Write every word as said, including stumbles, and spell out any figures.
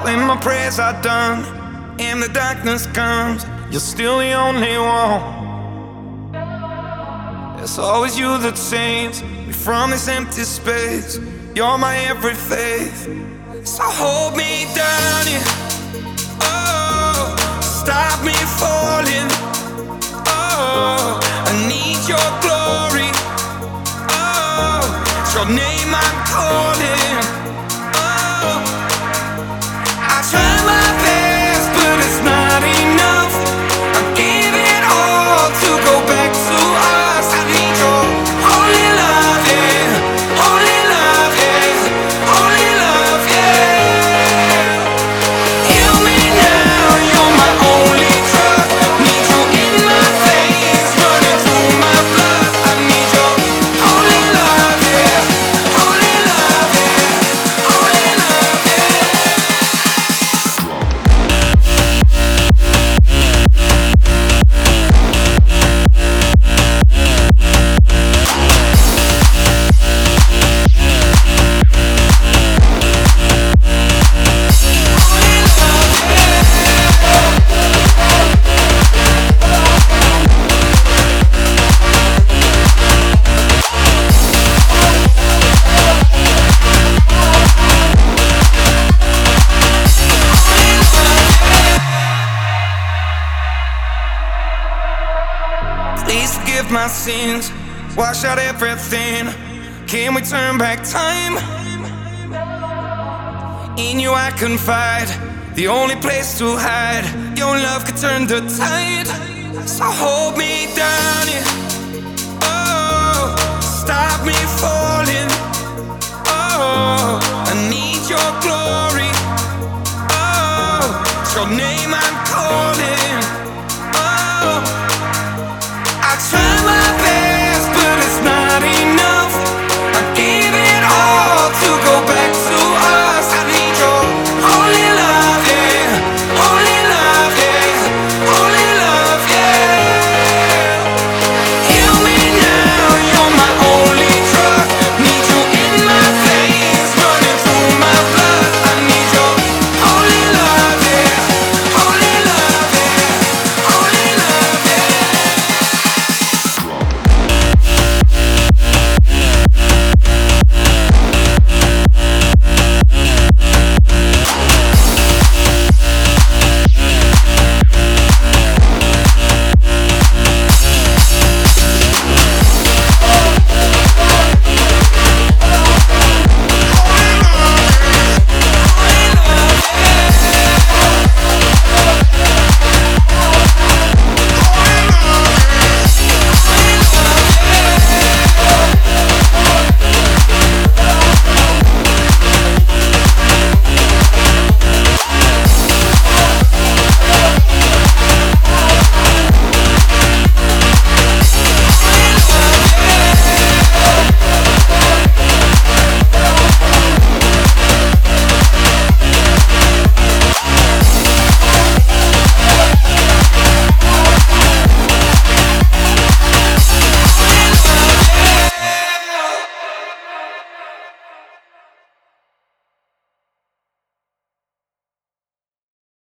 When my prayers are done and the darkness comes, you're still the only one. It's always you that saves me from this empty space. You're my every faith. So hold me down, yeah. Oh, stop me falling. Oh, I need your glory. Oh, it's your name I'm calling. Oh, I try my best, but it's not enough. I give it all to go back to us. I need your holy love, yeah. Holy love, yeah. Holy love, yeah. Heal me now, you're my only drug. Need you in my veins, running through my blood. I need your holy love, yeah. Holy love, yeah. Holy love, yeah. Please forgive my sins, wash out everything. Can we turn back time? In you I confide, the only place to hide. Your love could turn the tide. So hold me down, yeah. Oh, stop me falling. Oh,